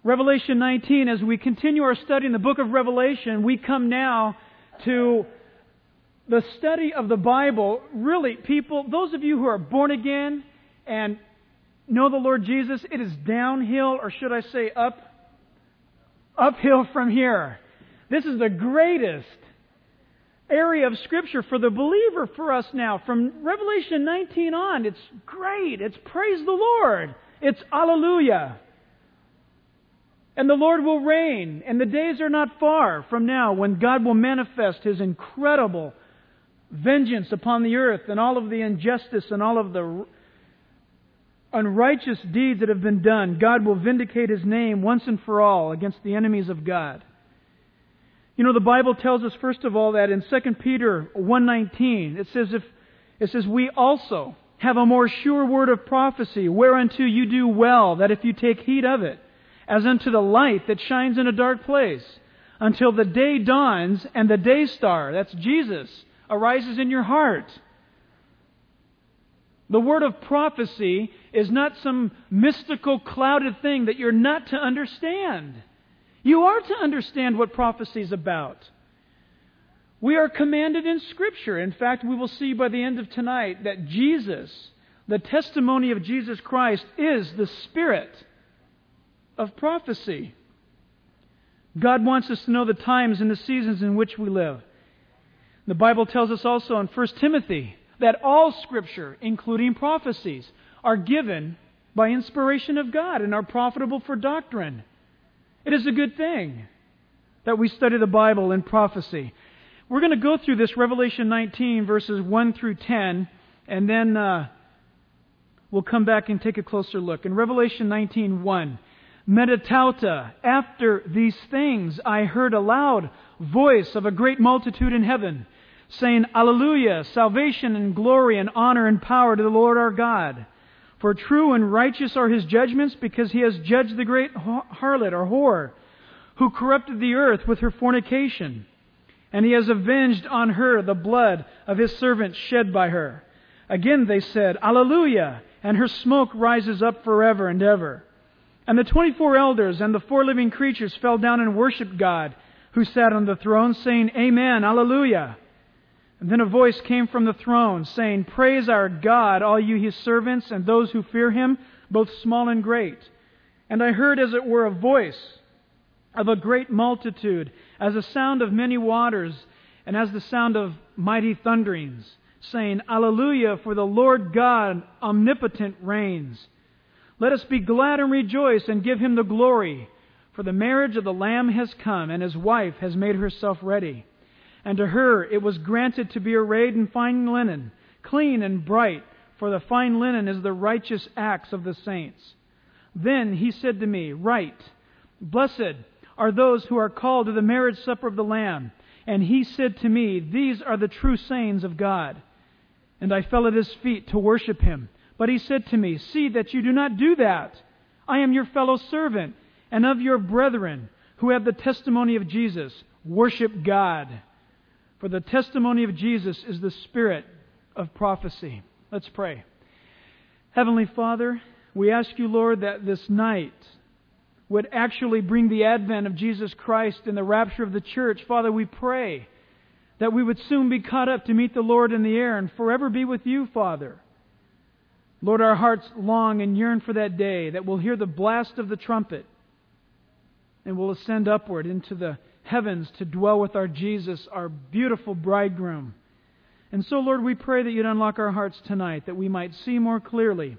Revelation 19, as we continue our study in the book of Revelation, we come now to the study of the Bible. Really, people, those of you who are born again and know the Lord Jesus, it is downhill, or should I say uphill from here. This is the greatest area of Scripture for the believer for us now. From Revelation 19 on, it's great. It's praise the Lord. It's Alleluia. And the Lord will reign, and the days are not far from now when God will manifest His incredible vengeance upon the earth and all of the injustice and all of the unrighteous deeds that have been done. God will vindicate His name once and for all against the enemies of God. You know, the Bible tells us, first of all, that in 2 Peter 1:19, it says, we also have a more sure word of prophecy, whereunto you do well, that if you take heed of it, as unto the light that shines in a dark place, until the day dawns and the day star, that's Jesus, arises in your heart. The word of prophecy is not some mystical, clouded thing that you're not to understand. You are to understand what prophecy is about. We are commanded in Scripture. In fact, we will see by the end of tonight that Jesus, the testimony of Jesus Christ, is the spirit of prophecy. God wants us to know the times and the seasons in which we live. The Bible tells us also in 1 Timothy that all Scripture, including prophecies, are given by inspiration of God and are profitable for doctrine. It is a good thing that we study the Bible in prophecy. We're going to go through this Revelation 19, verses 1 through 10, and then we'll come back and take a closer look. In Revelation 19:1, Metatauta, after these things I heard a loud voice of a great multitude in heaven, saying, Alleluia, salvation and glory and honor and power to the Lord our God. For true and righteous are His judgments, because He has judged the great harlot or whore, who corrupted the earth with her fornication. And He has avenged on her the blood of His servants shed by her. Again they said, Alleluia, and her smoke rises up forever and ever. And the 24 elders and the 4 living creatures fell down and worshipped God, who sat on the throne, saying, Amen, Alleluia. And then a voice came from the throne, saying, Praise our God, all you His servants, and those who fear Him, both small and great. And I heard as it were a voice of a great multitude, as a sound of many waters, and as the sound of mighty thunderings, saying, Alleluia, for the Lord God omnipotent reigns. Let us be glad and rejoice and give Him the glory, for the marriage of the Lamb has come, and His wife has made herself ready. And to her it was granted to be arrayed in fine linen, clean and bright, for the fine linen is the righteous acts of the saints. Then He said to me, Write, Blessed are those who are called to the marriage supper of the Lamb. And He said to me, These are the true sayings of God. And I fell at His feet to worship Him. But He said to me, See that you do not do that. I am your fellow servant, and of your brethren, who have the testimony of Jesus. Worship God. For the testimony of Jesus is the spirit of prophecy. Let's pray. Heavenly Father, we ask You, Lord, that this night would actually bring the advent of Jesus Christ and the rapture of the church. Father, we pray that we would soon be caught up to meet the Lord in the air and forever be with You, Father. Lord, our hearts long and yearn for that day that we'll hear the blast of the trumpet and we'll ascend upward into the heavens to dwell with our Jesus, our beautiful bridegroom. And so, Lord, we pray that You'd unlock our hearts tonight, that we might see more clearly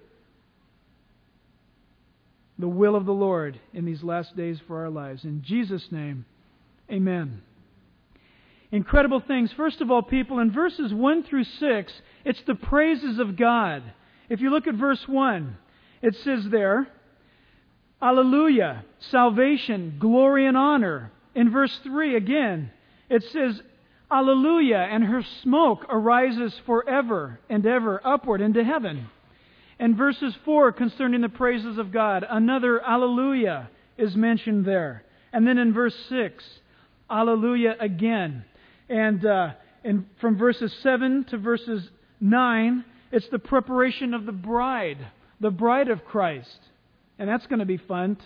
the will of the Lord in these last days for our lives. In Jesus' name, amen. Incredible things. First of all, people, in verses 1 through 6, it's the praises of God. If you look at verse 1, it says there, Alleluia, salvation, glory and honor. In verse 3 again, it says, Alleluia, and her smoke arises forever and ever upward into heaven. In verses 4, concerning the praises of God, another Alleluia is mentioned there. And then in verse 6, Alleluia again. And from verses 7 to verses 9, it's the preparation of the bride of Christ. And that's going to be fun to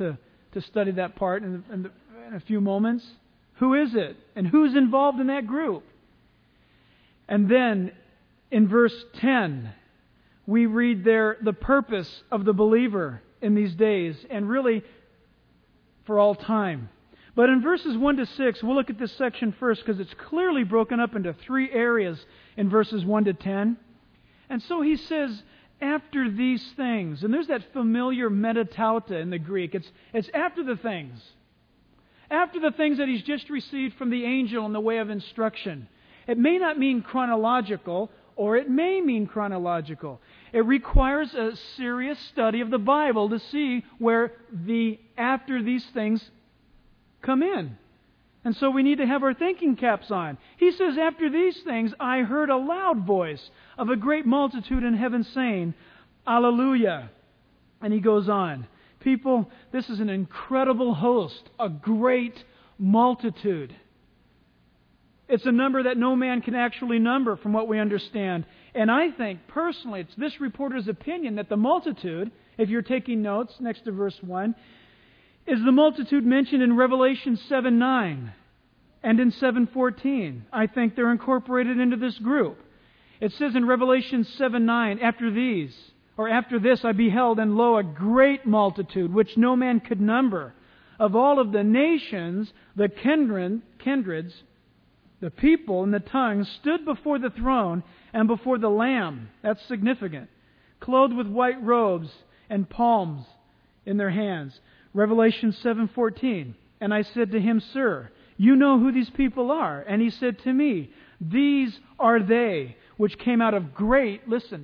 to study that part in a few moments. Who is it? And who's involved in that group? And then in verse 10, we read there the purpose of the believer in these days, and really for all time. But in verses 1 to 6, we'll look at this section first because it's clearly broken up into three areas in verses 1 to 10. And so he says, after these things, and there's that familiar metatauta in the Greek. It's after the things. After the things that he's just received from the angel in the way of instruction. It may not mean chronological, or it may mean chronological. It requires a serious study of the Bible to see where the after these things come in. And so we need to have our thinking caps on. He says, after these things, I heard a loud voice of a great multitude in heaven saying, Alleluia. And he goes on. People, this is an incredible host, a great multitude. It's a number that no man can actually number from what we understand. And I think, personally, it's this reporter's opinion that the multitude, if you're taking notes next to verse 1, is the multitude mentioned in Revelation 7:9 and in 7:14. I think they're incorporated into this group. It says in Revelation 7:9, after this I beheld, and lo, a great multitude, which no man could number, of all of the nations, the kindreds, the people, and the tongues, stood before the throne and before the Lamb. That's significant. Clothed with white robes and palms in their hands. Revelation 7:14. And I said to him, Sir, you know who these people are. And he said to me, These are they which came out of great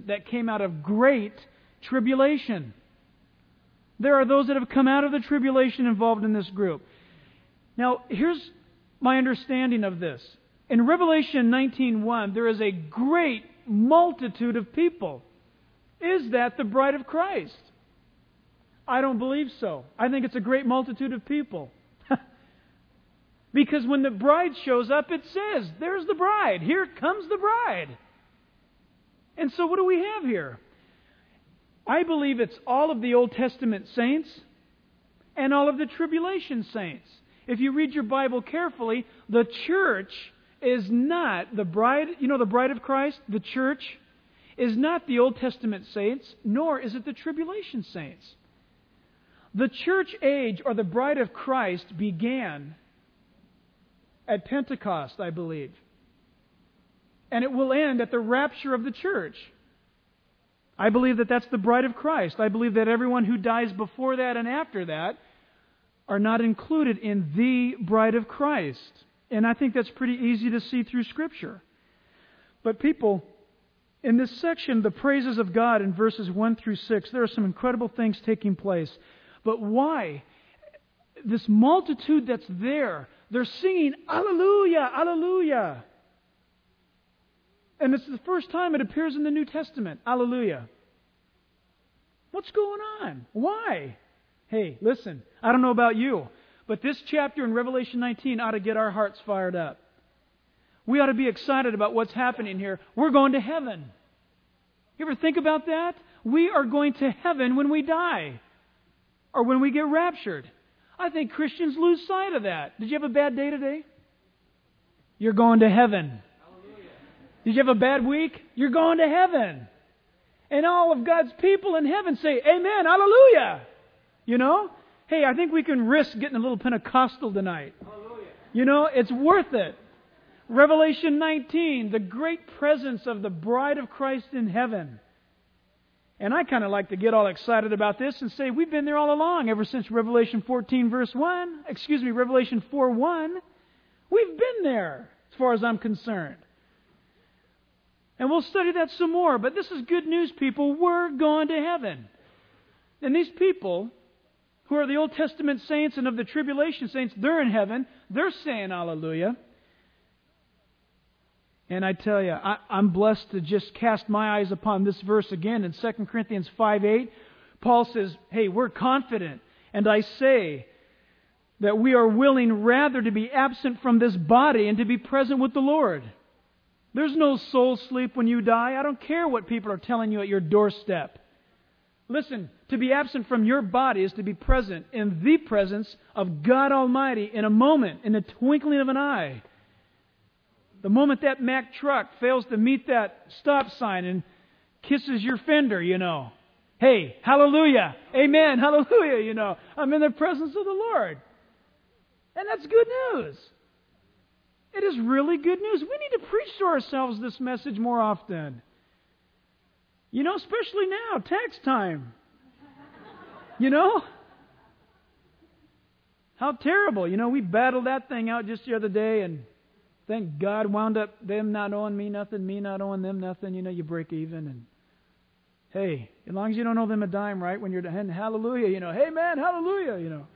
tribulation. There are those that have come out of the tribulation involved in this group. Now, here's my understanding of this. In Revelation 19:1, there is a great multitude of people. Is that the bride of Christ? I don't believe so. I think it's a great multitude of people. Because when the bride shows up, it says, there's the bride. Here comes the bride. And so what do we have here? I believe it's all of the Old Testament saints and all of the tribulation saints. If you read your Bible carefully, the church is not the bride, the bride of Christ, the church, is not the Old Testament saints, nor is it the tribulation saints. The church age, or the bride of Christ, began at Pentecost, I believe. And it will end at the rapture of the church. I believe that that's the bride of Christ. I believe that everyone who dies before that and after that are not included in the bride of Christ. And I think that's pretty easy to see through Scripture. But people, in this section, the praises of God in verses 1 through 6, there are some incredible things taking place. But why? This multitude that's there, they're singing, Alleluia, Alleluia. And it's the first time it appears in the New Testament, Alleluia. What's going on? Why? Hey, listen, I don't know about you, but this chapter in Revelation 19 ought to get our hearts fired up. We ought to be excited about what's happening here. We're going to heaven. You ever think about that? We are going to heaven when we die. Or when we get raptured. I think Christians lose sight of that. Did you have a bad day today? You're going to heaven. Hallelujah. Did you have a bad week? You're going to heaven. And all of God's people in heaven say, Amen, Hallelujah. Hey, I think we can risk getting a little Pentecostal tonight. Hallelujah. It's worth it. Revelation 19, the great presence of the bride of Christ in heaven. And I kind of like to get all excited about this and say we've been there all along, ever since Revelation 4:1. We've been there, as far as I'm concerned. And we'll study that some more. But this is good news, people. We're going to heaven. And these people, who are the Old Testament saints and of the tribulation saints, they're in heaven. They're saying Hallelujah. And I tell you, I'm blessed to just cast my eyes upon this verse again in 2 Corinthians 5:8. Paul says, hey, we're confident, and I say that we are willing rather to be absent from this body and to be present with the Lord. There's no soul sleep when you die. I don't care what people are telling you at your doorstep. Listen, To be absent from your body is to be present in the presence of God Almighty in a moment, in the twinkling of an eye. The moment that Mack truck fails to meet that stop sign and kisses your fender, Hey, hallelujah, amen, hallelujah, I'm in the presence of the Lord. And that's good news. It is really good news. We need to preach to ourselves this message more often. Especially now, tax time. How terrible. We battled that thing out just the other day, and thank God wound up them not owing me nothing, me not owing them nothing. You break even. And hey, as long as you don't owe them a dime, right? When you're and hallelujah, hey man, hallelujah,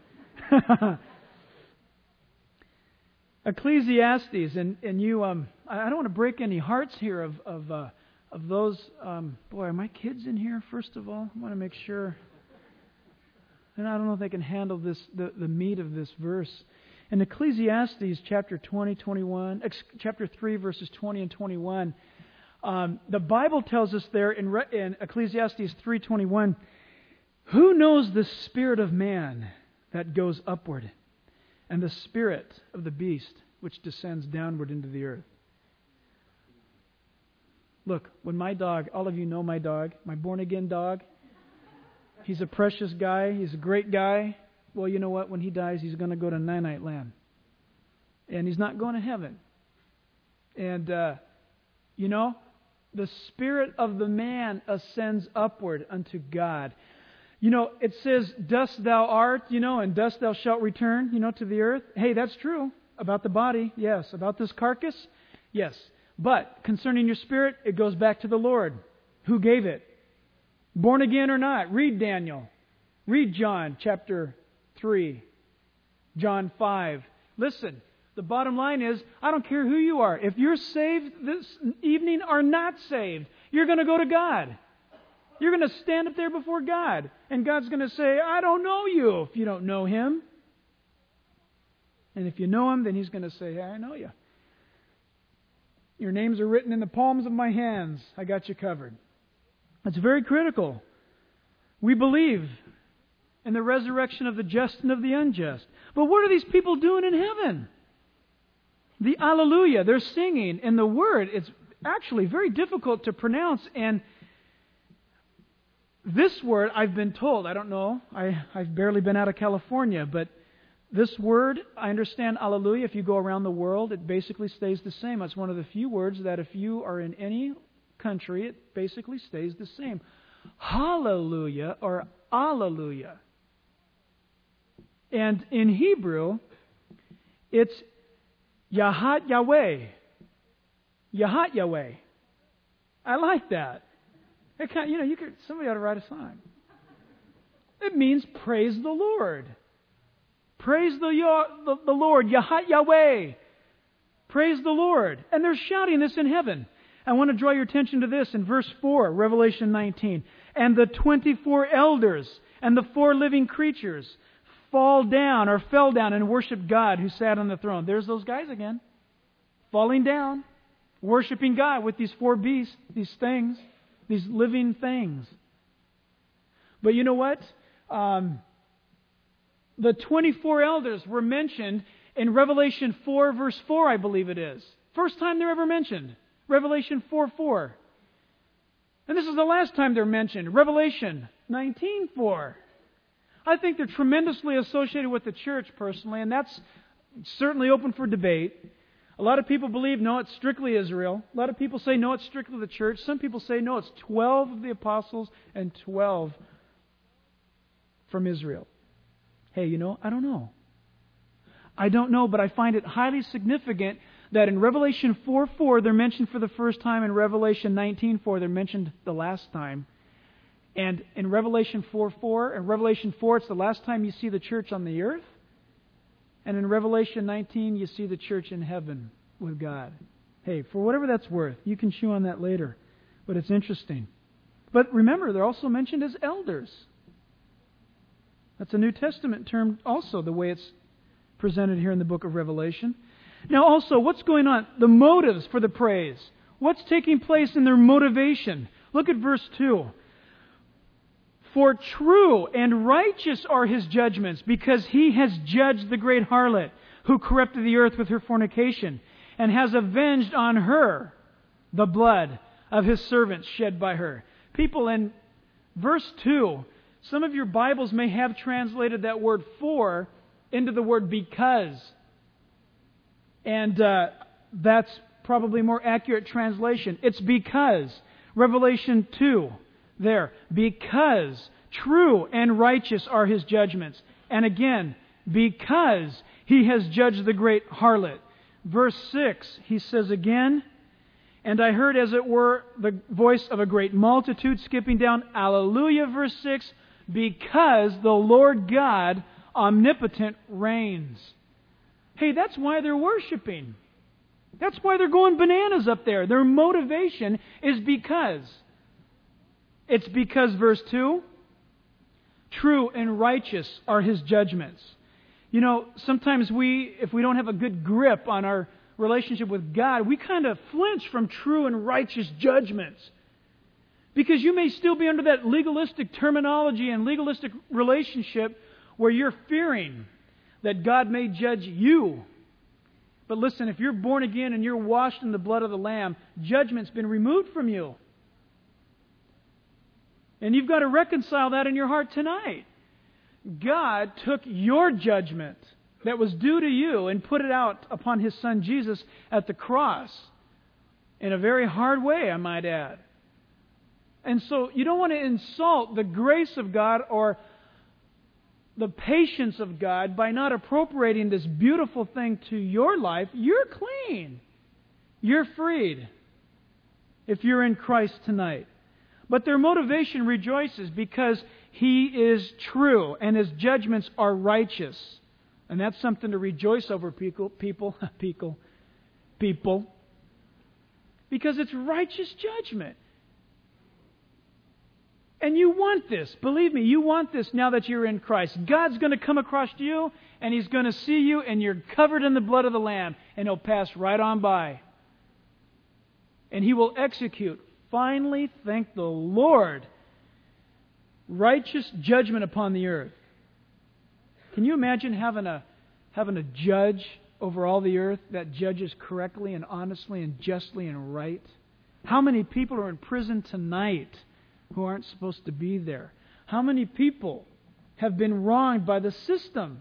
Ecclesiastes, and you, I don't want to break any hearts here of those. Boy, are my kids in here? First of all, I want to make sure. And I don't know if they can handle this, the meat of this verse. In Ecclesiastes chapter 3, verses 20 and 21, the Bible tells us there in Ecclesiastes 3:21, who knows the spirit of man that goes upward, and the spirit of the beast which descends downward into the earth? Look, when my dog, all of you know my dog, my born-again dog, he's a precious guy. He's a great guy. Well, you know what? When he dies, he's going to go to Ninite land. And he's not going to heaven. And, the spirit of the man ascends upward unto God. It says, dust thou art, and dust thou shalt return, to the earth. Hey, that's true. About the body, yes. About this carcass, yes. But concerning your spirit, it goes back to the Lord. Who gave it? Born again or not? Read Daniel. Read John chapter 3. John 5. Listen, the bottom line is, I don't care who you are. If you're saved this evening or not saved, you're going to go to God. You're going to stand up there before God. And God's going to say, I don't know you if you don't know Him. And if you know Him, then He's going to say, hey, I know you. Your names are written in the palms of my hands. I got you covered. It's very critical. We believe in the resurrection of the just and of the unjust. But what are these people doing in heaven? The Alleluia, they're singing, and the word, it's actually very difficult to pronounce. And this word, I've been told, I don't know, I've barely been out of California, but this word, I understand Alleluia, if you go around the world, it basically stays the same. It's one of the few words that if you are in any country, it basically stays the same. Hallelujah or Alleluia. And in Hebrew, it's Yahat Yahweh. Yahat Yahweh. I like that. It kind of, somebody ought to write a song. It means praise the Lord. Praise the Lord. Yahat Yahweh. Praise the Lord. And they're shouting this in heaven. I want to draw your attention to this in verse 4, Revelation 19. And the 24 elders and the 4 living creatures fell down and worshiped God who sat on the throne. There's those guys again. Falling down, worshiping God with these 4 beasts, these things, these living things. But you know what? The 24 elders were mentioned in Revelation 4, verse 4, I believe it is. First time they're ever mentioned. Revelation 4:4. And this is the last time they're mentioned. Revelation 19:4. I think they're tremendously associated with the church personally, and that's certainly open for debate. A lot of people believe, no, it's strictly Israel. A lot of people say, no, it's strictly the church. Some people say, no, it's 12 of the apostles and 12 from Israel. Hey, I don't know. I don't know, but I find it highly significant that in Revelation 4:4 they're mentioned for the first time, in Revelation 19:4 they're mentioned the last time. And in Revelation 4:4, in Revelation 4 it's the last time you see the church on the earth. And in Revelation 19 you see the church in heaven with God. Hey, for whatever that's worth, you can chew on that later. But it's interesting. But remember, they're also mentioned as elders. That's a New Testament term also, the way it's presented here in the book of Revelation. Now also, what's going on? The motives for the praise. What's taking place in their motivation? Look at verse 2. For true and righteous are His judgments, because He has judged the great harlot, who corrupted the earth with her fornication, and has avenged on her the blood of His servants shed by her. People, in verse 2, some of your Bibles may have translated that word for into the word because. And that's probably a more accurate translation. It's because. Revelation 2, there. Because true and righteous are His judgments. And again, because He has judged the great harlot. Verse 6, He says again, and I heard as it were the voice of a great multitude, skipping down, Alleluia, verse 6, because the Lord God omnipotent reigns. Hey, that's why they're worshiping. That's why they're going bananas up there. Their motivation is because. It's because, verse 2, true and righteous are His judgments. You know, sometimes if we don't have a good grip on our relationship with God, we kind of flinch from true and righteous judgments. Because you may still be under that legalistic terminology and legalistic relationship where you're fearing that God may judge you. But listen, if you're born again and you're washed in the blood of the Lamb, judgment's been removed from you. And you've got to reconcile that in your heart tonight. God took your judgment that was due to you and put it out upon His Son Jesus at the cross. In a very hard way, I might add. And so you don't want to insult the grace of God or the patience of God by not appropriating this beautiful thing to your life. You're clean. You're freed if you're in Christ tonight. But their motivation rejoices because He is true and His judgments are righteous. And that's something to rejoice over, people. Because it's righteous judgment. And you want this. Believe me, you want this now that you're in Christ. God's going to come across you, and He's going to see you, and you're covered in the blood of the Lamb, and He'll pass right on by. And He will execute, finally, thank the Lord, righteous judgment upon the earth. Can you imagine having a judge over all the earth that judges correctly and honestly and justly and right? How many people are in prison tonight who aren't supposed to be there? How many people have been wronged by the system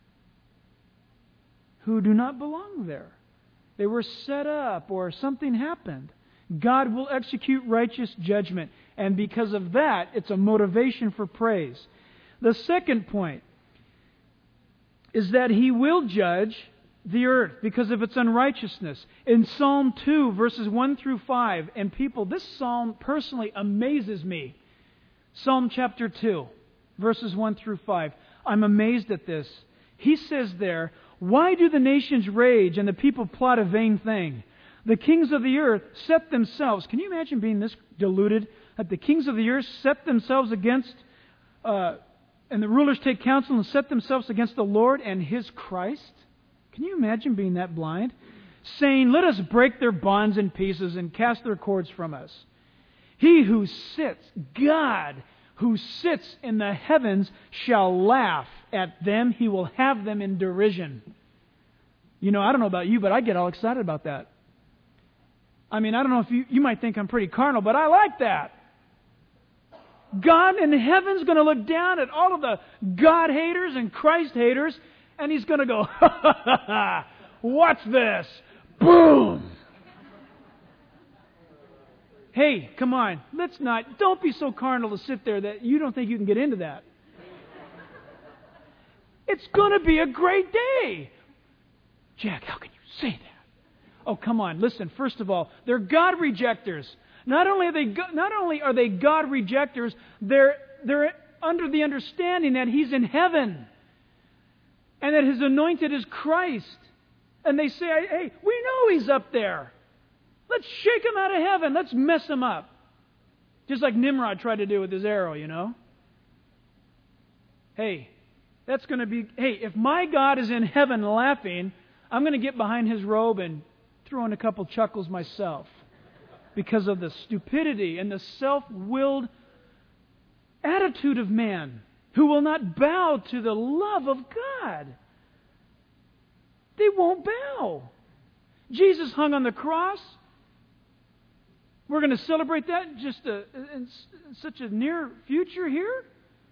who do not belong there? They were set up or something happened. God will execute righteous judgment, and because of that, it's a motivation for praise. The second point is that He will judge the earth because of its unrighteousness. In Psalm 2, verses 1 through 5, and people, this psalm personally amazes me. Psalm chapter 2, verses 1 through 5. I'm amazed at this. He says there, why do the nations rage and the people plot a vain thing? The kings of the earth set themselves. Can you imagine being this deluded? That the kings of the earth set themselves against, and the rulers take counsel and set themselves against the Lord and His Christ? Can you imagine being that blind? Saying, let us break their bonds in pieces and cast their cords from us. He who sits, God, who sits in the heavens shall laugh at them. He will have them in derision. You know, I don't know about you, but I get all excited about that. I mean, I don't know if you might think I'm pretty carnal, but I like that. God in heaven's going to look down at all of the God haters and Christ haters, and He's going to go, ha ha ha ha, watch this. Boom. Hey, come on. Don't be so carnal to sit there that you don't think you can get into that. It's going to be a great day. Jack, how can you say that? Oh, come on. Listen, first of all, they're God rejectors. Not only are they God rejectors, they're under the understanding that He's in heaven and that His anointed is Christ. And they say, hey, we know He's up there. Let's shake Him out of heaven. Let's mess Him up. Just like Nimrod tried to do with his arrow, you know. Hey, that's going to be... Hey, if my God is in heaven laughing, I'm going to get behind His robe and throw in a couple chuckles myself. Because of the stupidity and the self-willed attitude of man who will not bow to the love of God. They won't bow. Jesus hung on the cross. We're going to celebrate that just in such a near future here.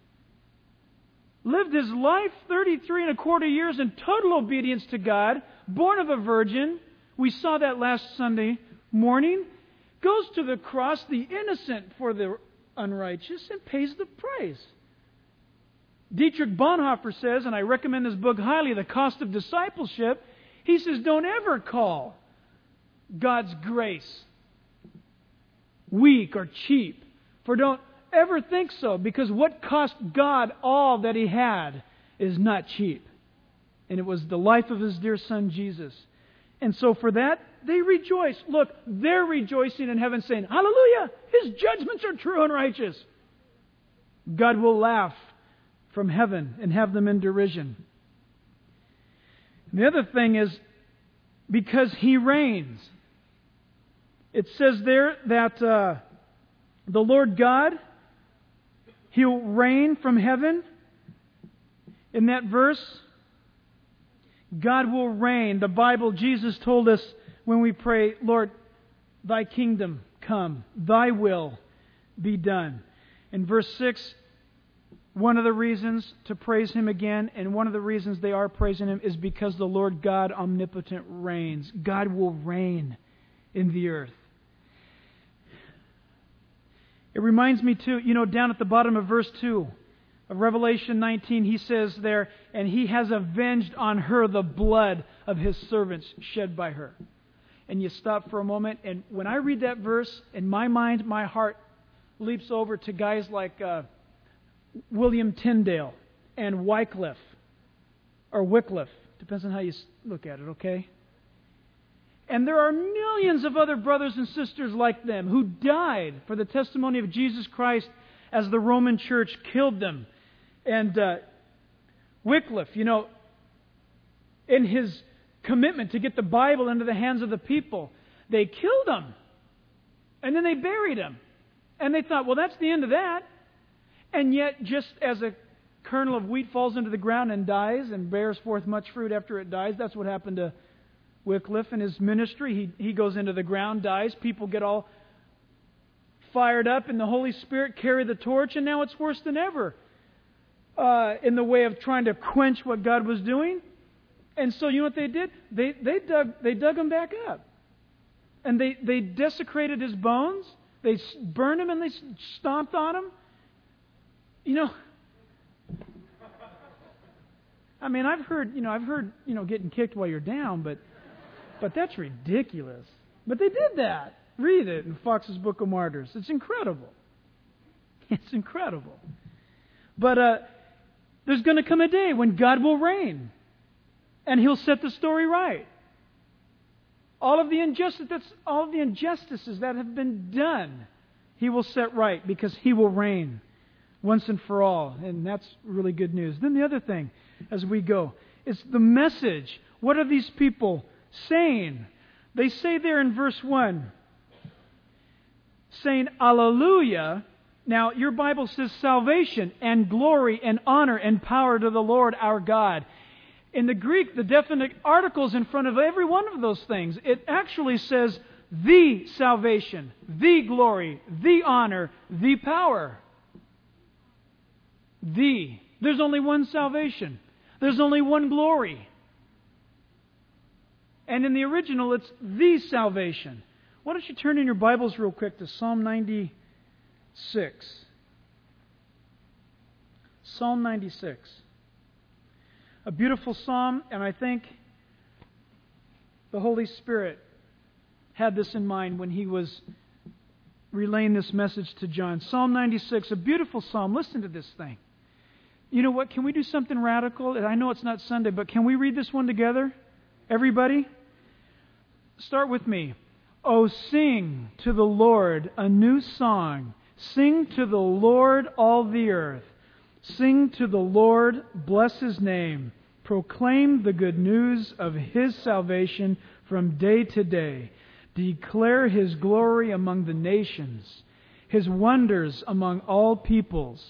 Lived his life 33 and a quarter years in total obedience to God, born of a virgin. We saw that last Sunday morning. Goes to the cross, the innocent for the unrighteous, and pays the price. Dietrich Bonhoeffer says, and I recommend this book highly, The Cost of Discipleship, he says, don't ever call God's grace weak or cheap. For don't ever think so, because what cost God all that He had is not cheap. And it was the life of His dear Son, Jesus. And so for that, they rejoice. Look, they're rejoicing in heaven saying, hallelujah, His judgments are true and righteous. God will laugh from heaven and have them in derision. And the other thing is, because He reigns. It says there that the Lord God, He'll reign from heaven. In that verse, God will reign. The Bible, Jesus told us when we pray, Lord, Thy kingdom come, Thy will be done. In verse 6, one of the reasons to praise Him again, and one of the reasons they are praising Him, is because the Lord God omnipotent reigns. God will reign in the earth. It reminds me too, down at the bottom of verse 2 of Revelation 19, He says there, and He has avenged on her the blood of His servants shed by her. And you stop for a moment, and when I read that verse, in my mind, my heart leaps over to guys like William Tyndale and Wycliffe, or Wycliffe, depends on how you look at it, okay? And there are millions of other brothers and sisters like them who died for the testimony of Jesus Christ as the Roman Church killed them. And Wycliffe, in his commitment to get the Bible into the hands of the people, they killed him. And then they buried him. And they thought, well, that's the end of that. And yet, just as a kernel of wheat falls into the ground and dies and bears forth much fruit after it dies, that's what happened to Wycliffe and his ministry. He goes into the ground, dies, people get all fired up, and the Holy Spirit carry the torch, and now it's worse than ever in the way of trying to quench what God was doing. And so you know what they did? They dug him back up. And they desecrated his bones. They burned him and they stomped on him. I mean, I've heard getting kicked while you're down, but that's ridiculous. But they did that. Read it in Fox's Book of Martyrs. It's incredible. It's incredible. But there's going to come a day when God will reign, and He'll set the story right. All of the injustices that have been done, He will set right, because He will reign once and for all. And that's really good news. Then the other thing, as we go, is the message. What are these people saying? They say there in verse 1, saying, Alleluia. Now, your Bible says salvation and glory and honor and power to the Lord our God. In the Greek, the definite articles in front of every one of those things. It actually says the salvation, the glory, the honor, the power. The. There's only one salvation. There's only one glory. And in the original, it's the salvation. Why don't you turn in your Bibles real quick to Psalm 96. Psalm 96. A beautiful psalm, and I think the Holy Spirit had this in mind when He was relaying this message to John. Psalm 96, a beautiful psalm. Listen to this thing. You know what? Can we do something radical? I know it's not Sunday, but can we read this one together? Everybody? Start with me. Oh, sing to the Lord a new song. Sing to the Lord all the earth. Sing to the Lord, bless His name. Proclaim the good news of His salvation from day to day. Declare His glory among the nations, His wonders among all peoples.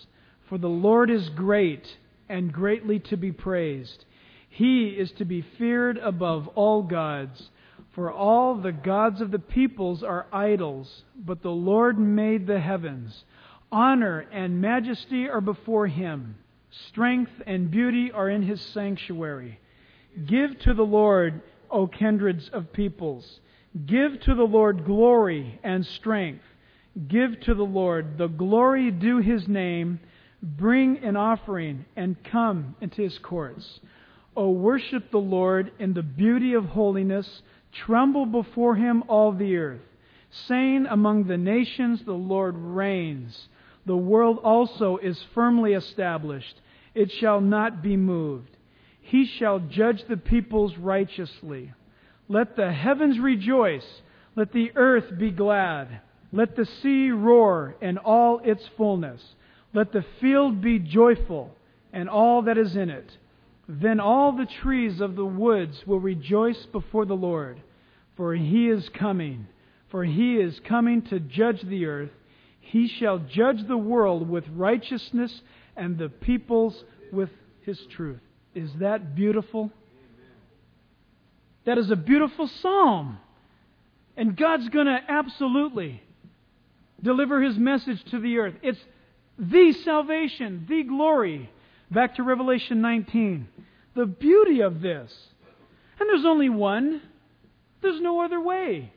For the Lord is great and greatly to be praised. He is to be feared above all gods. For all the gods of the peoples are idols, but the Lord made the heavens. Honor and majesty are before Him. Strength and beauty are in His sanctuary. Give to the Lord, O kindreds of peoples. Give to the Lord glory and strength. Give to the Lord the glory due His name. Bring an offering and come into His courts. O worship the Lord in the beauty of holiness. Tremble before Him, all the earth. Saying among the nations, the Lord reigns. The world also is firmly established. It shall not be moved. He shall judge the peoples righteously. Let the heavens rejoice. Let the earth be glad. Let the sea roar and all its fullness. Let the field be joyful and all that is in it. Then all the trees of the woods will rejoice before the Lord. For He is coming. For He is coming to judge the earth. He shall judge the world with righteousness and the peoples with His truth. Is that beautiful? That is a beautiful psalm. And God's going to absolutely deliver His message to the earth. It's the salvation, the glory. Back to Revelation 19. The beauty of this. And there's only one. There's no other way.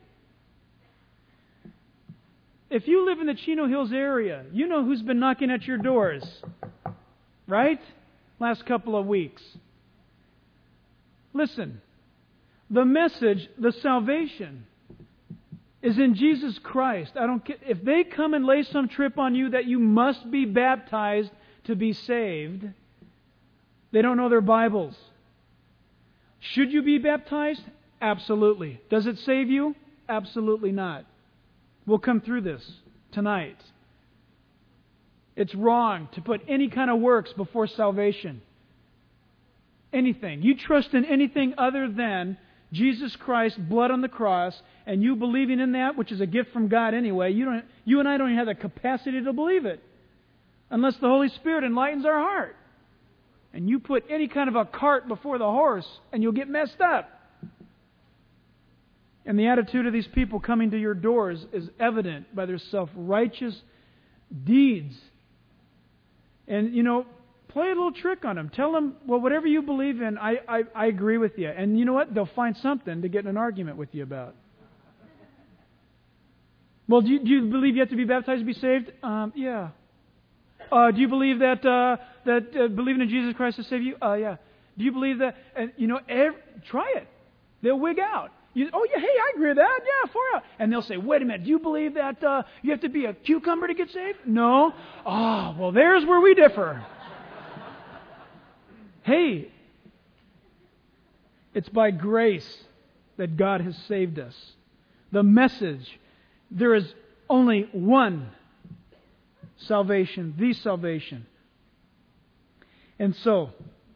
If you live in the Chino Hills area, you know who's been knocking at your doors. Right? Last couple of weeks. Listen. The message, the salvation, is in Jesus Christ. I don't care if they come and lay some trip on you that you must be baptized to be saved. They don't know their Bibles. Should you be baptized? Absolutely. Does it save you? Absolutely not. We'll come through this tonight. It's wrong to put any kind of works before salvation. Anything. You trust in anything other than Jesus Christ, blood on the cross, and you believing in that, which is a gift from God anyway. You and I don't even have the capacity to believe it unless the Holy Spirit enlightens our heart. And you put any kind of a cart before the horse, and you'll get messed up. And the attitude of these people coming to your doors is evident by their self-righteous deeds. And, play a little trick on them. Tell them, well, whatever you believe in, I agree with you. And you know what? They'll find something to get in an argument with you about. Well, do you believe you have to be baptized to be saved? Yeah. Do you believe that believing in Jesus Christ will save you? Yeah. Do you believe that? And try it. They'll wig out. Hey, I agree with that. Yeah, far out. And they'll say, wait a minute, do you believe that you have to be a cucumber to get saved? No. Oh, well, there's where we differ. Hey, it's by grace that God has saved us. The message, there is only one salvation, the salvation. And so,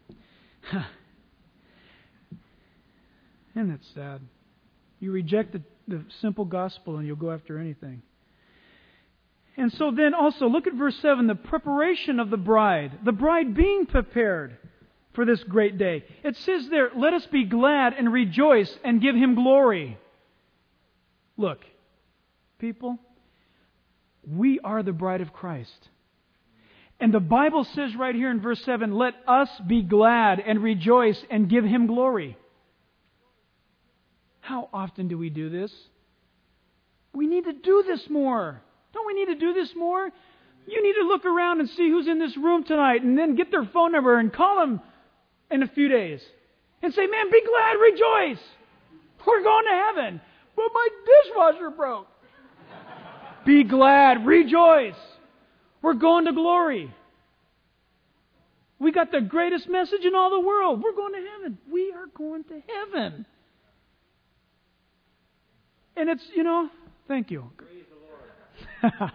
isn't that sad? You reject the simple gospel and you'll go after anything. And so then also, look at verse 7, the preparation of the bride being prepared for this great day. It says there, let us be glad and rejoice and give Him glory. Look, people, we are the bride of Christ. And the Bible says right here in verse 7, let us be glad and rejoice and give Him glory. How often do we do this? We need to do this more. Don't we need to do this more? You need to look around and see who's in this room tonight and then get their phone number and call them in a few days. And say, man, be glad, rejoice. We're going to heaven. But my dishwasher broke. Be glad, rejoice. We're going to glory. We got the greatest message in all the world. We're going to heaven. We are going to heaven. And it's, thank you. Praise the Lord.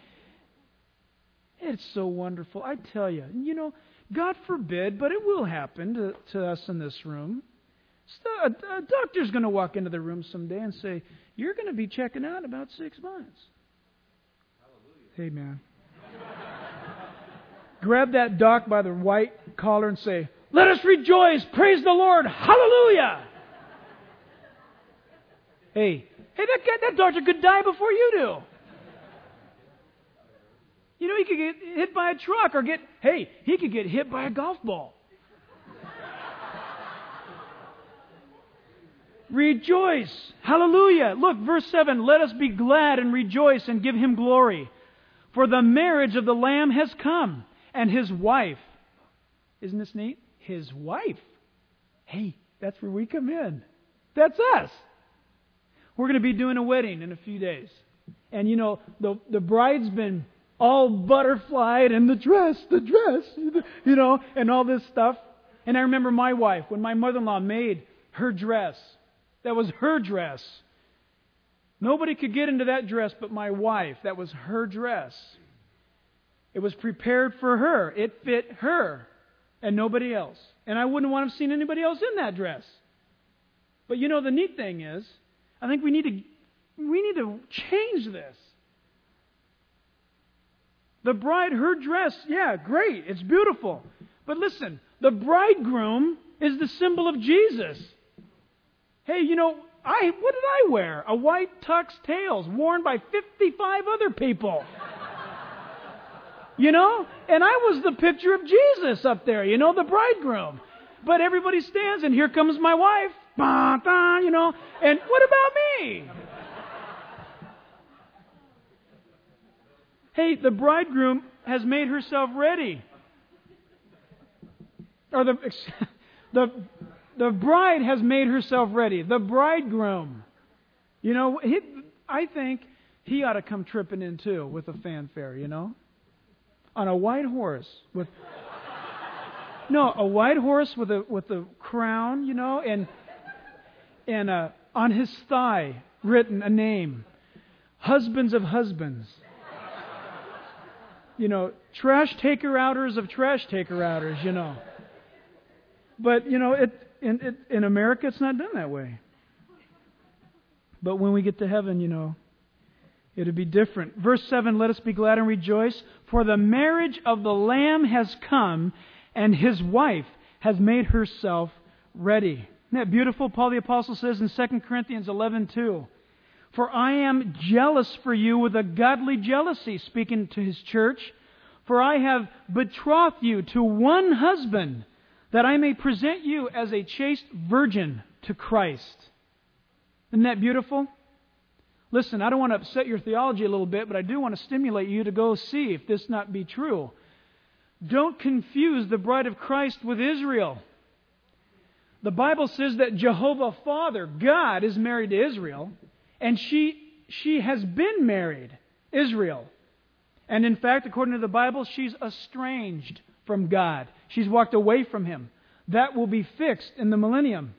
It's so wonderful. I tell you, God forbid, but it will happen to us in this room. A doctor's going to walk into the room someday and say, you're going to be checking out in about 6 months. Hallelujah. Hey, man. grab that doc by the white collar and say, "Let us rejoice, praise the Lord, hallelujah." Hey, that doctor could die before you do. You know, he could get hit by a truck or he could get hit by a golf ball. Rejoice. Hallelujah. Look, verse 7. Let us be glad and rejoice and give Him glory. For the marriage of the Lamb has come, and His wife. Isn't this neat? His wife. Hey, that's where we come in. That's us. We're going to be doing a wedding in a few days. And you know, the bride's been all butterflied and the dress, you know, and all this stuff. And I remember my wife, when my mother-in-law made her dress. That was her dress. Nobody could get into that dress but my wife. That was her dress. It was prepared for her. It fit her and nobody else. And I wouldn't want to have seen anybody else in that dress. But you know, the neat thing is, I think we need to change this. The bride, her dress, yeah, great. It's beautiful. But listen, the bridegroom is the symbol of Jesus. Hey, you know, what did I wear? A white tux tails worn by 55 other people. You know? And I was the picture of Jesus up there, you know, the bridegroom. But everybody stands and here comes my wife. You know, and what about me? Hey, the bridegroom has made herself ready. Or the bride has made herself ready. The bridegroom. You know, I think he ought to come tripping in too with a fanfare, you know. On a white horse a white horse with a crown, you know, and on his thigh written a name. Husbands of husbands. You know, trash taker-outers of trash taker-outers, you know. But, you know, in America, it's not done that way. But when we get to heaven, you know, it'll be different. Verse 7, let us be glad and rejoice, for the marriage of the Lamb has come, and His wife has made herself ready. Isn't that beautiful? Paul the Apostle says in 2 Corinthians 11:2, for I am jealous for you with a godly jealousy, speaking to his church. For I have betrothed you to one husband, that I may present you as a chaste virgin to Christ. Isn't that beautiful? Listen, I don't want to upset your theology a little bit, but I do want to stimulate you to go see if this not be true. Don't confuse the bride of Christ with Israel. The Bible says that Jehovah Father, God, is married to Israel. And she has been married, Israel. And in fact, according to the Bible, she's estranged from God. She's walked away from Him. That will be fixed in the millennium.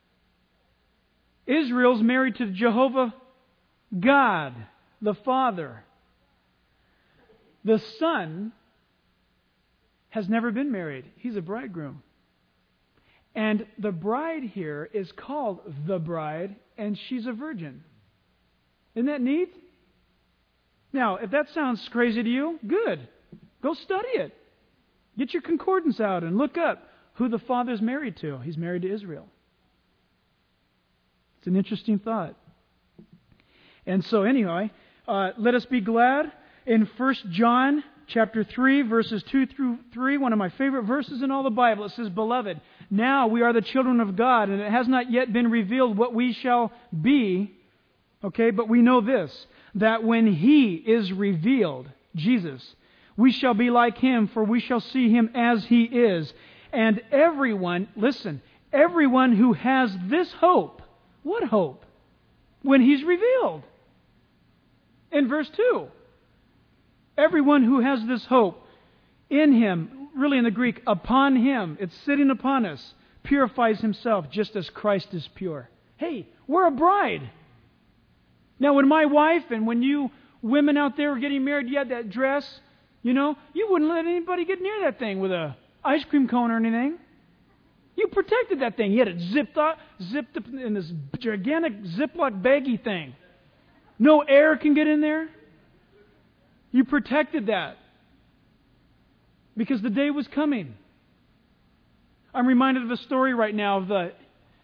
Israel's married to Jehovah God, the Father. The Son has never been married. He's a bridegroom. And the bride here is called the bride, and she's a virgin. Isn't that neat? Now, if that sounds crazy to you, good. Go study it. Get your concordance out and look up who the Father's married to. He's married to Israel. It's an interesting thought. And so anyway, let us be glad. In 1 John chapter 3, verses 2 through 3, one of my favorite verses in all the Bible, it says, Beloved, now we are the children of God, and it has not yet been revealed what we shall be. Okay, but we know this, that when He is revealed, Jesus, we shall be like Him, for we shall see Him as He is. And everyone, listen, everyone who has this hope, what hope? When He's revealed. In verse 2, everyone who has this hope in Him, really in the Greek, upon Him, it's sitting upon us, purifies himself just as Christ is pure. Hey, we're a bride. Now, when my wife and when you women out there were getting married, you had that dress, you know, you wouldn't let anybody get near that thing with a ice cream cone or anything. You protected that thing. You had it zipped up in this gigantic Ziploc baggy thing. No air can get in there. You protected that. because the day was coming. I'm reminded of a story right now of the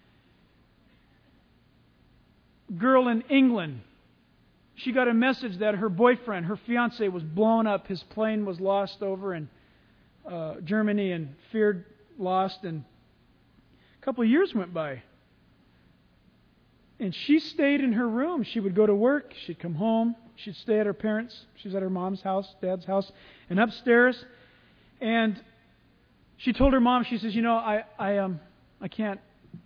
girl in England. She got a message that her boyfriend, her fiancé, was blown up. His plane was lost over in Germany and feared lost. And a couple of years went by. And she stayed in her room. She would go to work. She'd come home. She'd stay at her parents'. She was at her mom's house, dad's house, and upstairs. And she told her mom, she says, I can't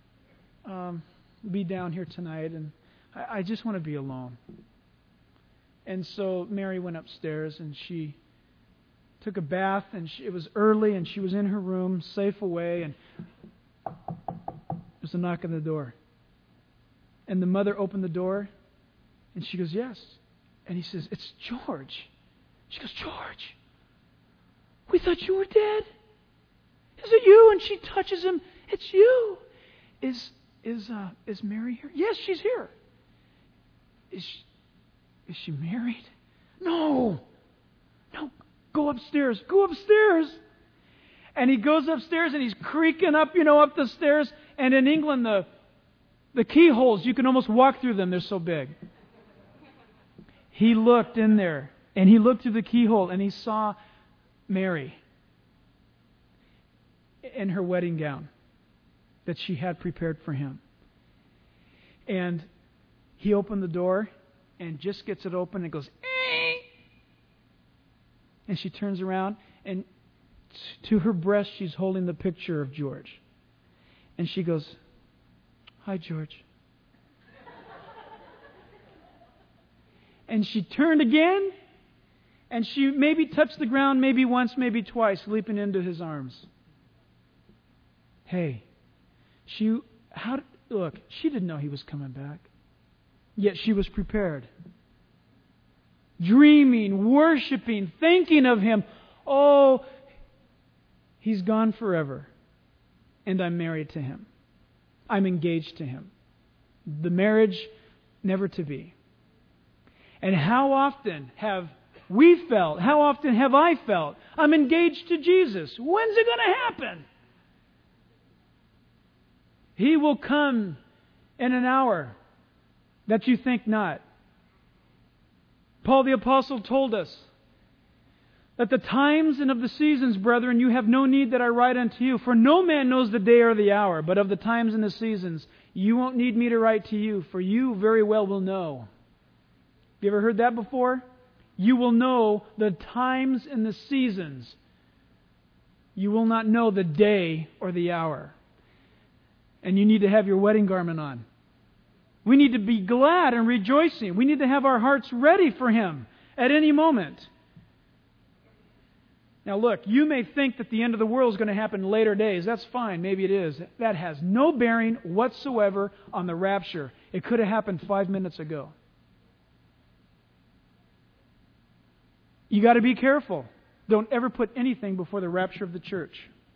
be down here tonight, and I just want to be alone. And so Mary went upstairs, and she took a bath, and it was early, and she was in her room, safe away, and there's a knock on the door. And the mother opened the door, and she goes, yes. And he says, it's George. She goes, George, we thought you were dead. Is it you? And she touches him. It's you. Is Mary here? Yes, she's here. Is she married? No. Go upstairs. Go upstairs. And he goes upstairs and he's creaking up, up the stairs. And in England, the keyholes, you can almost walk through them. They're so big. He looked in there and he looked through the keyhole and he saw Mary in her wedding gown that she had prepared for him. And he opened the door and just gets it open and goes, eh! And she turns around and to her breast she's holding the picture of George. And she goes, hi, George. And she turned again and she maybe touched the ground maybe once, maybe twice, leaping into his arms. Hey, she didn't know he was coming back. Yet she was prepared. Dreaming, worshiping, thinking of him. Oh, he's gone forever. And I'm married to him. I'm engaged to him. The marriage never to be. And how often have we felt, how often have I felt, I'm engaged to Jesus. When's it going to happen? He will come in an hour that you think not. Paul the Apostle told us that the times and of the seasons, brethren, you have no need that I write unto you. For no man knows the day or the hour, but of the times and the seasons, you won't need me to write to you, for you very well will know. Have you ever heard that before? You will know the times and the seasons. You will not know the day or the hour. And you need to have your wedding garment on. We need to be glad and rejoicing. We need to have our hearts ready for Him at any moment. Now look, you may think that the end of the world is going to happen in later days. That's fine. Maybe it is. That has no bearing whatsoever on the rapture. It could have happened 5 minutes ago. You got to be careful. Don't ever put anything before the rapture of the church.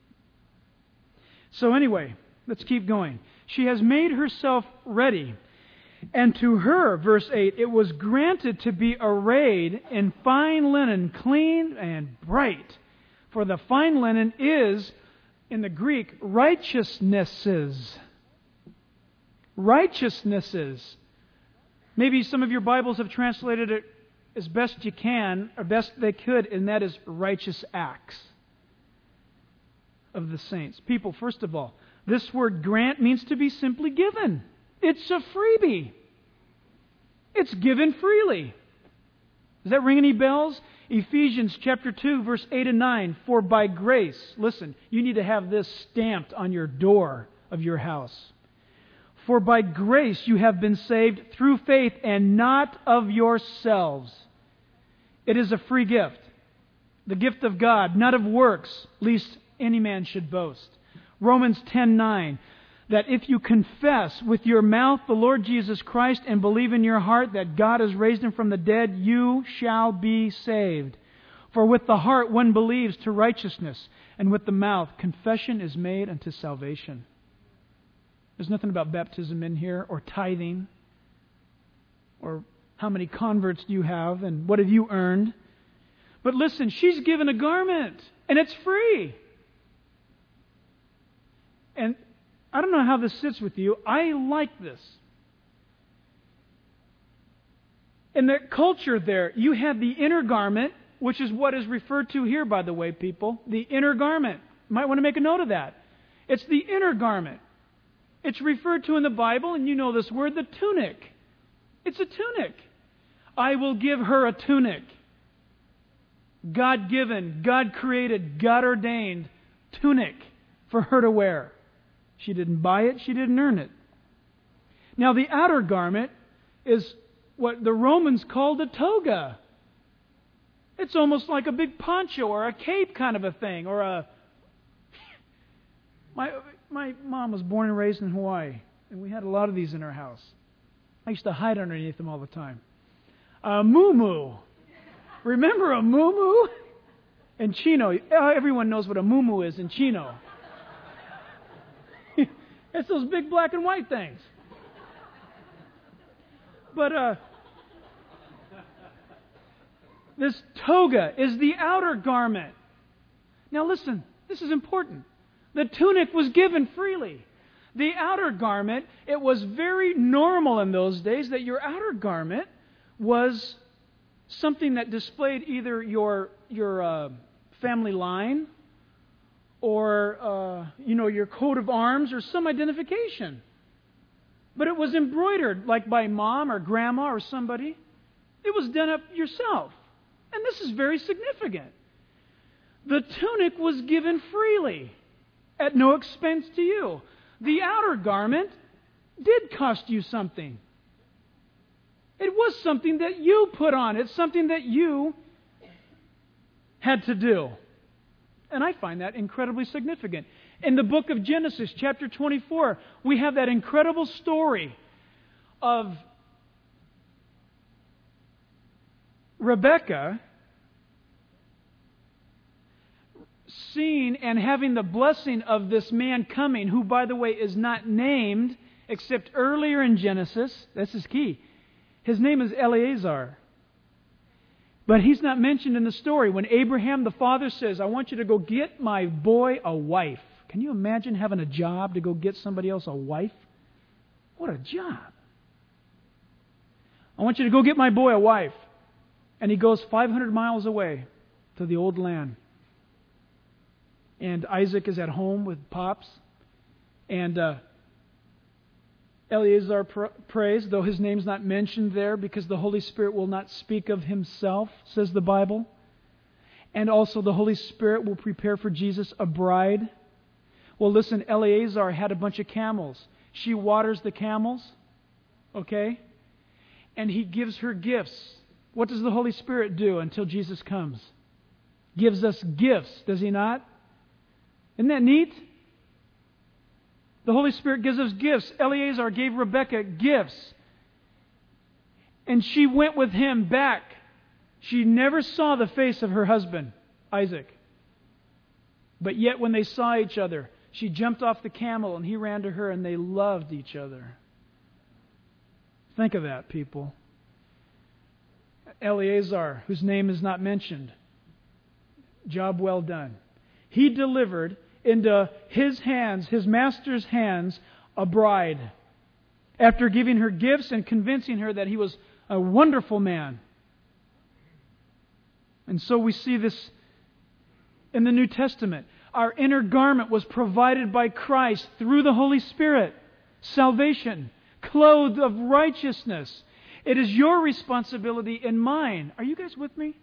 So anyway, let's keep going. She has made herself ready. And to her, verse 8, it was granted to be arrayed in fine linen, clean and bright. For the fine linen is, in the Greek, righteousnesses. Righteousnesses. Maybe some of your Bibles have translated it as best you can, or best they could, and that is righteous acts of the saints. People, first of all, this word grant means to be simply given. It's a freebie. It's given freely. Does that ring any bells? Ephesians chapter 2, verse 8 and 9. For by grace, listen, you need to have this stamped on your door of your house. For by grace you have been saved through faith, and not of yourselves. It is a free gift. The gift of God, not of works, lest any man should boast. Romans 10:9, that if you confess with your mouth the Lord Jesus Christ and believe in your heart that God has raised Him from the dead, you shall be saved. For with the heart one believes to righteousness, and with the mouth confession is made unto salvation. There's nothing about baptism in here, or tithing, or how many converts do you have, and what have you earned. But listen, she's given a garment, And it's free. And I don't know how this sits with you. I like this. In the culture there, you had the inner garment, which is what is referred to here, by the way, people. The inner garment. You might want to make a note of that. It's the inner garment. It's referred to in the Bible, and you know this word, the tunic. It's a tunic. I will give her a tunic. God-given, God-created, God-ordained tunic for her to wear. She didn't buy it. She didn't earn it. Now, the outer garment is what the Romans called a toga. It's almost like a big poncho or a cape kind of a thing, or a... My mom was born and raised in Hawaii, and we had a lot of these in our house. I used to hide underneath them all the time. A muumuu. Remember a muumuu? In Chino, everyone knows what a muumuu is in Chino. It's those big black and white things. But this toga is the outer garment. Now listen, this is important. The tunic was given freely. The outer garment, it was very normal in those days that your outer garment was something that displayed either your family line or your coat of arms or some identification. But it was embroidered like by mom or grandma or somebody. It was done up yourself. And this is very significant. The tunic was given freely at no expense to you. The outer garment did cost you something. It was something that you put on. It's something that you had to do. And I find that incredibly significant. In the book of Genesis, chapter 24, we have that incredible story of Rebekah seeing and having the blessing of this man coming, who, by the way, is not named except earlier in Genesis. This is key. His name is Eleazar. But he's not mentioned in the story. When Abraham, the father, says, I want you to go get my boy a wife. Can you imagine having a job to go get somebody else a wife? What a job. I want you to go get my boy a wife. And he goes 500 miles away to the old land. And Isaac is at home with Pops. And Eleazar prays, though his name's not mentioned there, because the Holy Spirit will not speak of himself, says the Bible. And also the Holy Spirit will prepare for Jesus a bride. Well, listen, Eleazar had a bunch of camels. She waters the camels, okay? And he gives her gifts. What does the Holy Spirit do until Jesus comes? Gives us gifts, does He not? Isn't that neat? The Holy Spirit gives us gifts. Eleazar gave Rebekah gifts. And she went with him back. She never saw the face of her husband, Isaac. But yet when they saw each other, she jumped off the camel and he ran to her and they loved each other. Think of that, people. Eleazar, whose name is not mentioned, job well done. He delivered into his hands, his master's hands, a bride. After giving her gifts and convincing her that he was a wonderful man. And so we see this in the New Testament. Our inner garment was provided by Christ through the Holy Spirit. Salvation, clothed of righteousness. It is your responsibility and mine. Are you guys with me?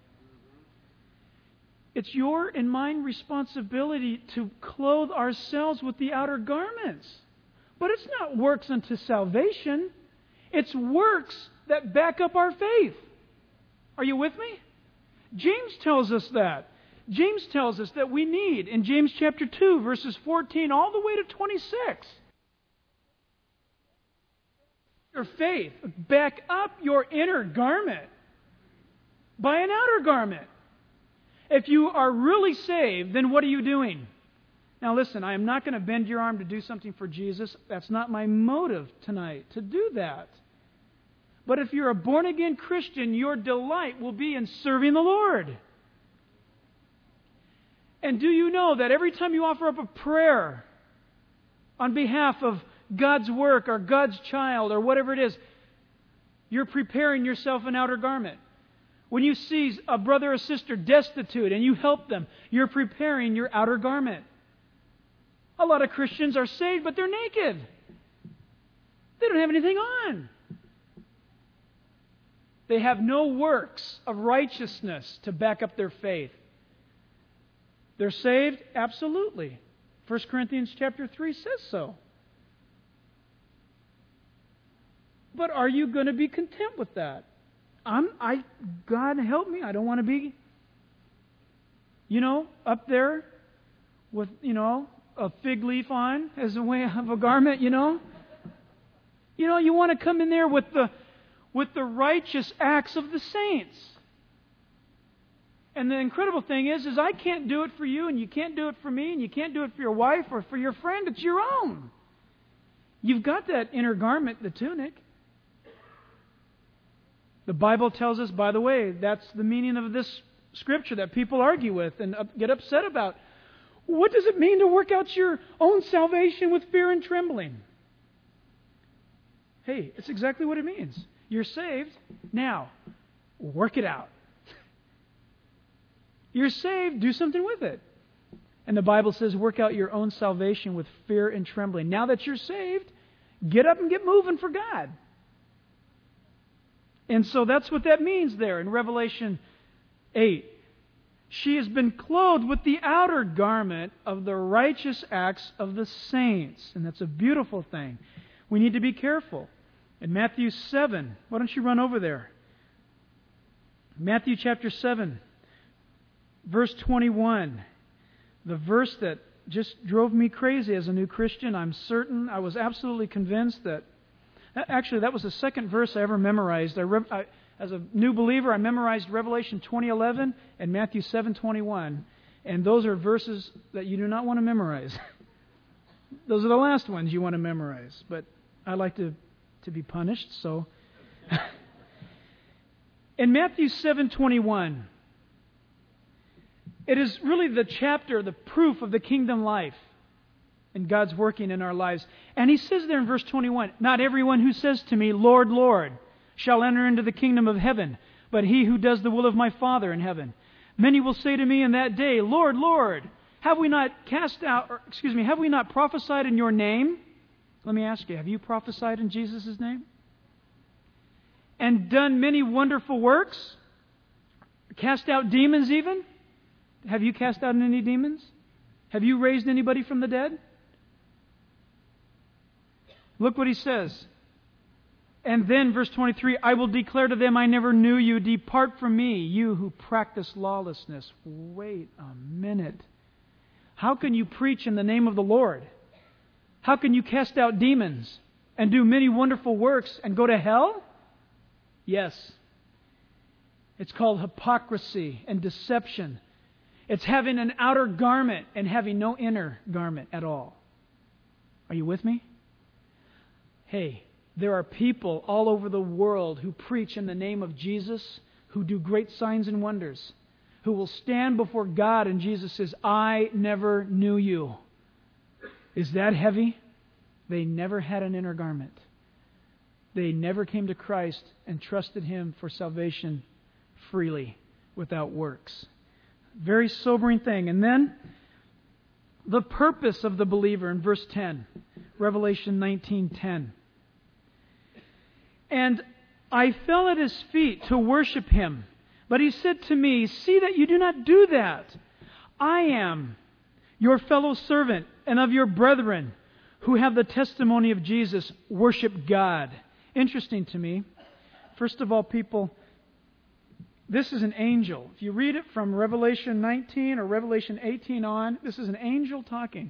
It's your and mine responsibility to clothe ourselves with the outer garments. But it's not works unto salvation. It's works that back up our faith. Are you with me? James tells us that. James tells us that we need, in James chapter 2, verses 14 all the way to 26, your faith, back up your inner garment by an outer garment. If you are really saved, then what are you doing? Now listen, I am not going to bend your arm to do something for Jesus. That's not my motive tonight, to do that. But if you're a born-again Christian, your delight will be in serving the Lord. And do you know that every time you offer up a prayer on behalf of God's work or God's child or whatever it is, you're preparing yourself an outer garment. When you see a brother or sister destitute and you help them, you're preparing your outer garment. A lot of Christians are saved, but they're naked. They don't have anything on. They have no works of righteousness to back up their faith. They're saved? Absolutely. 1 Corinthians chapter 3 says so. But are you going to be content with that? God help me, I don't want to be, up there with, a fig leaf on as a way of a garment, you want to come in there with the righteous acts of the saints. And the incredible thing is I can't do it for you, and you can't do it for me, and you can't do it for your wife or for your friend. It's your own. You've got that inner garment, the tunic. The Bible tells us, by the way, that's the meaning of this scripture that people argue with and get upset about. What does it mean to work out your own salvation with fear and trembling? Hey, it's exactly what it means. You're saved. Now, work it out. You're saved. Do something with it. And the Bible says, work out your own salvation with fear and trembling. Now that you're saved, get up and get moving for God. And so that's what that means there in Revelation 8. She has been clothed with the outer garment of the righteous acts of the saints. And that's a beautiful thing. We need to be careful. In Matthew 7, why don't you run over there? Matthew chapter 7, verse 21. The verse that just drove me crazy as a new Christian. I was absolutely convinced that actually, that was the second verse I ever memorized. As a new believer, I memorized Revelation 20:11 and Matthew 7:21. And those are verses that you do not want to memorize. Those are the last ones you want to memorize. But I like to be punished, so. In Matthew 7:21, it is really the chapter, the proof of the kingdom life. And God's working in our lives. And He says there in verse 21, not everyone who says to me, Lord, Lord, shall enter into the kingdom of heaven, but he who does the will of my Father in heaven. Many will say to me in that day, Lord, Lord, have we not prophesied in your name? Let me ask you, have you prophesied in Jesus' name? And done many wonderful works? Cast out demons even? Have you cast out any demons? Have you raised anybody from the dead? Look what He says. And then, verse 23, I will declare to them, I never knew you. Depart from me, you who practice lawlessness. Wait a minute. How can you preach in the name of the Lord? How can you cast out demons and do many wonderful works and go to hell? Yes. It's called hypocrisy and deception. It's having an outer garment and having no inner garment at all. Are you with me? Hey, there are people all over the world who preach in the name of Jesus, who do great signs and wonders, who will stand before God and Jesus says, I never knew you. Is that heavy? They never had an inner garment. They never came to Christ and trusted Him for salvation freely without works. Very sobering thing. And then the purpose of the believer in verse 10, Revelation 19:10. And I fell at His feet to worship Him. But He said to me, see that you do not do that. I am your fellow servant and of your brethren who have the testimony of Jesus. Worship God. Interesting to me. First of all, people, this is an angel. If you read it from Revelation 19 or Revelation 18 on, this is an angel talking.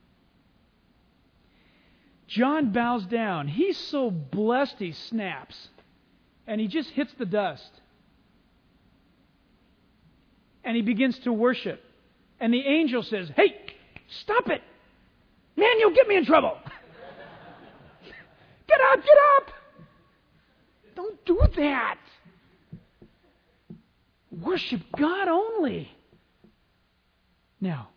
John bows down. He's so blessed he snaps. And he just hits the dust. And he begins to worship. And the angel says, hey, stop it. Man, you'll get me in trouble. Get up, get up. Don't do that. Worship God only. Now,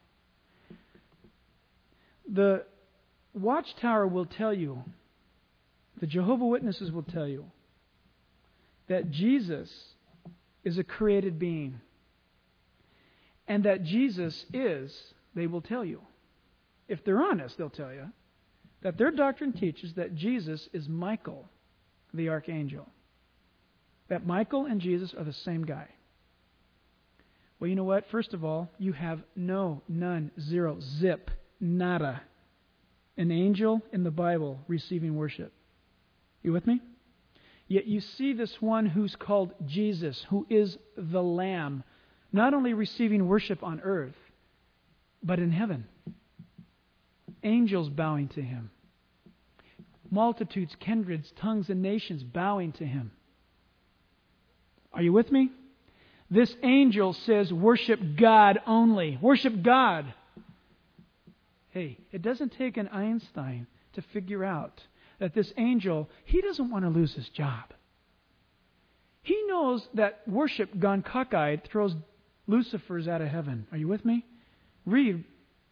the Watchtower will tell you, the Jehovah's Witnesses will tell you, that Jesus is a created being. And that Jesus is, they will tell you, if they're honest, they'll tell you, that their doctrine teaches that Jesus is Michael, the archangel. That Michael and Jesus are the same guy. Well, you know what? First of all, you have none, zero, zip, nada, an angel in the Bible receiving worship. You with me? Yet you see this one who's called Jesus, who is the Lamb, not only receiving worship on earth, but in heaven. Angels bowing to Him. Multitudes, kindreds, tongues, and nations bowing to Him. Are you with me? This angel says, worship God only. Worship God. Hey, it doesn't take an Einstein to figure out that this angel, he doesn't want to lose his job. He knows that worship gone cockeyed throws Lucifers out of heaven. Are you with me? Read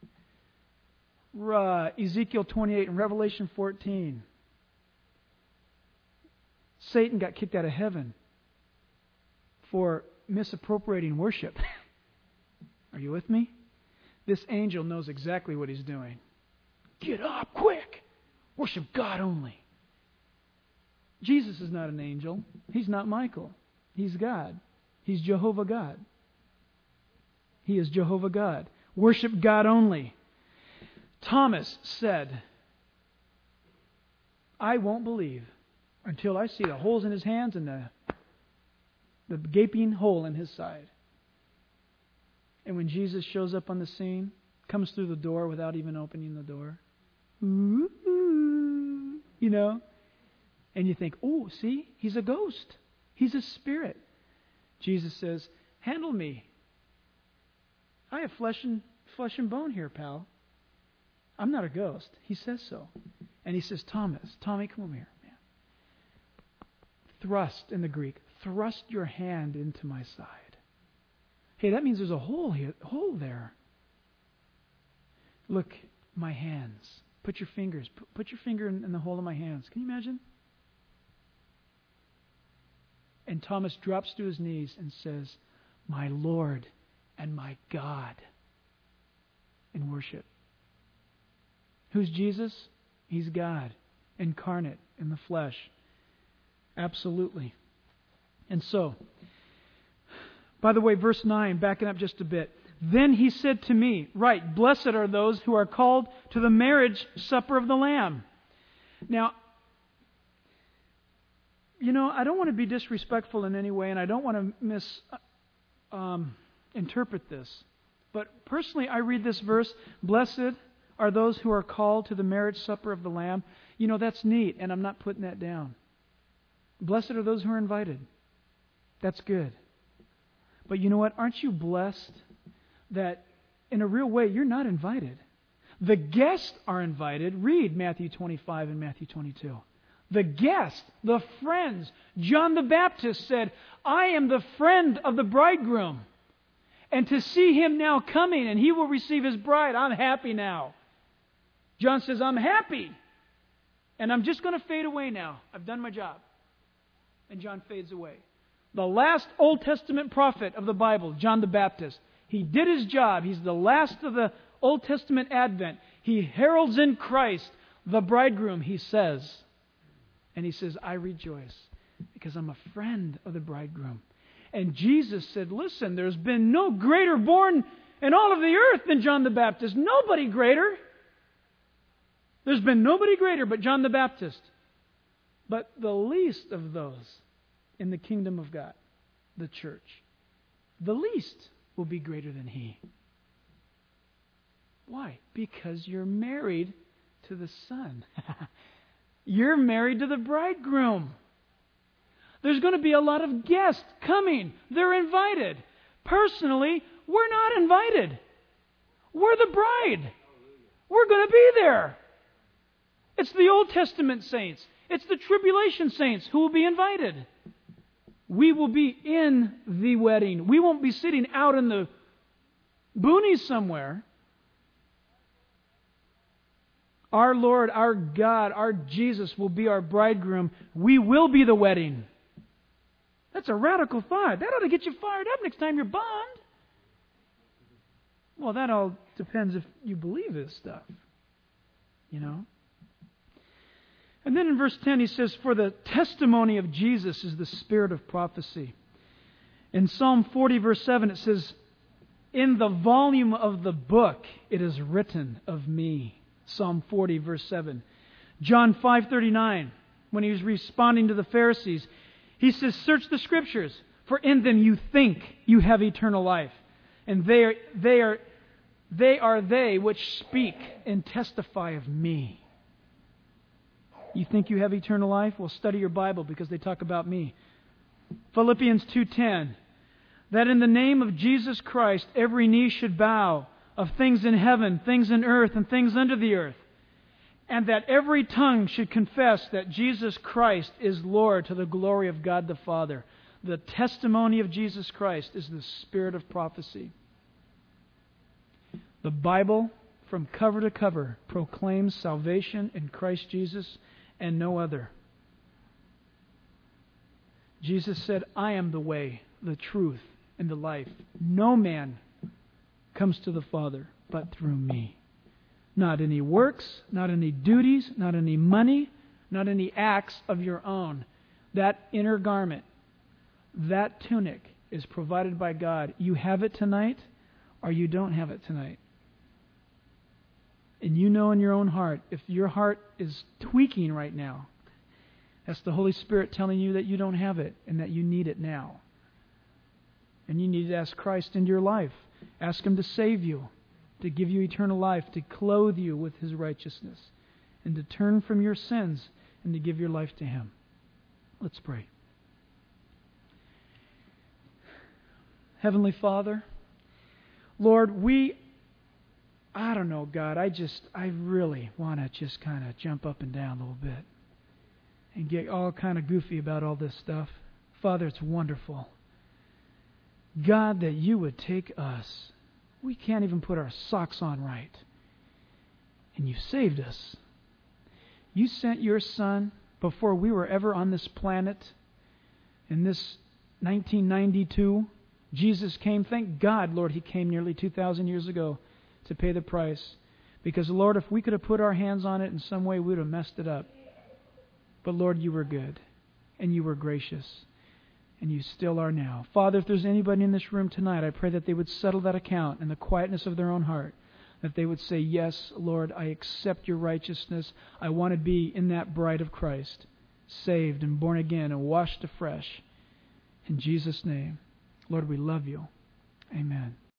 Ezekiel 28 and Revelation 14. Satan got kicked out of heaven for misappropriating worship. Are you with me? This angel knows exactly what he's doing. Get up, quick! Worship God only. Jesus is not an angel. He's not Michael. He's God. He's Jehovah God. He is Jehovah God. Worship God only. Thomas said, I won't believe until I see the holes in His hands and the gaping hole in His side. And when Jesus shows up on the scene, comes through the door without even opening the door, you know, and you think, oh, see, He's a ghost. He's a spirit. Jesus says, handle me. I have flesh and bone here, pal. I'm not a ghost. He says so. And He says, Tommy, come over here, man. Thrust, in the Greek, thrust your hand into my side. Hey, that means there's a hole there. Look, my hands. Put your finger in the hole of my hands. Can you imagine? And Thomas drops to his knees and says, my Lord and my God, in worship. Who's Jesus? He's God, incarnate in the flesh. Absolutely. And so, by the way, verse 9, backing up just a bit. Then He said to me, right, blessed are those who are called to the marriage supper of the Lamb. Now, you know, I don't want to be disrespectful in any way, and I don't want to misinterpret this. But personally, I read this verse, blessed are those who are called to the marriage supper of the Lamb. You know, that's neat, and I'm not putting that down. Blessed are those who are invited. That's good. But you know what? Aren't you blessed that in a real way you're not invited? The guests are invited. Read Matthew 25 and Matthew 22. The guests, the friends. John the Baptist said, I am the friend of the bridegroom. And to see him now coming and he will receive his bride, I'm happy now. John says, I'm happy. And I'm just going to fade away now. I've done my job. And John fades away. The last Old Testament prophet of the Bible, John the Baptist, he did his job. He's the last of the Old Testament advent. He heralds in Christ, the bridegroom, he says. And he says, I rejoice because I'm a friend of the bridegroom. And Jesus said, listen, there's been no greater born in all of the earth than John the Baptist. Nobody greater. There's been nobody greater but John the Baptist. But the least of those in the kingdom of God, the church, the least will be greater than he. Why? Because you're married to the Son. You're married to the bridegroom. There's going to be a lot of guests coming. They're invited. Personally, we're not invited. We're the bride. We're going to be there. It's the Old Testament saints. It's the tribulation saints who will be invited. We will be in the wedding. We won't be sitting out in the boonies somewhere. Our Lord, our God, our Jesus will be our bridegroom. We will be the wedding. That's a radical thought. That ought to get you fired up next time you're bummed. Well, that all depends if you believe this stuff. You know? And then in verse 10 he says, for the testimony of Jesus is the spirit of prophecy. In Psalm 40 verse 7 it says, in the volume of the book it is written of me. Psalm 40 verse 7. John 5:39, when he was responding to the Pharisees, he says, search the Scriptures, for in them you think you have eternal life. And they are they which speak and testify of me. You think you have eternal life? Well, study your Bible because they talk about me. Philippians 2:10, that in the name of Jesus Christ every knee should bow, of things in heaven, things in earth, and things under the earth, and that every tongue should confess that Jesus Christ is Lord to the glory of God the Father. The testimony of Jesus Christ is the spirit of prophecy. The Bible, from cover to cover, proclaims salvation in Christ Jesus and no other. Jesus said, I am the way, the truth, and the life. No man comes to the Father but through me. Not any works, not any duties, not any money, not any acts of your own. That inner garment, that tunic is provided by God. You have it tonight or you don't have it tonight. And you know in your own heart, if your heart is tweaking right now, that's the Holy Spirit telling you that you don't have it and that you need it now. And you need to ask Christ into your life. Ask Him to save you, to give you eternal life, to clothe you with His righteousness, and to turn from your sins and to give your life to Him. Let's pray. Heavenly Father, Lord, I don't know, God, I really want to just kind of jump up and down a little bit and get all kind of goofy about all this stuff. Father, it's wonderful. God, that you would take us. We can't even put our socks on right. And you saved us. You sent your Son before we were ever on this planet. In this 1992, Jesus came. Thank God, Lord, He came nearly 2,000 years ago to pay the price. Because, Lord, if we could have put our hands on it in some way, we would have messed it up. But, Lord, you were good. And you were gracious. And you still are now. Father, if there's anybody in this room tonight, I pray that they would settle that account in the quietness of their own heart. That they would say, yes, Lord, I accept your righteousness. I want to be in that bride of Christ, saved and born again and washed afresh. In Jesus' name, Lord, we love you. Amen.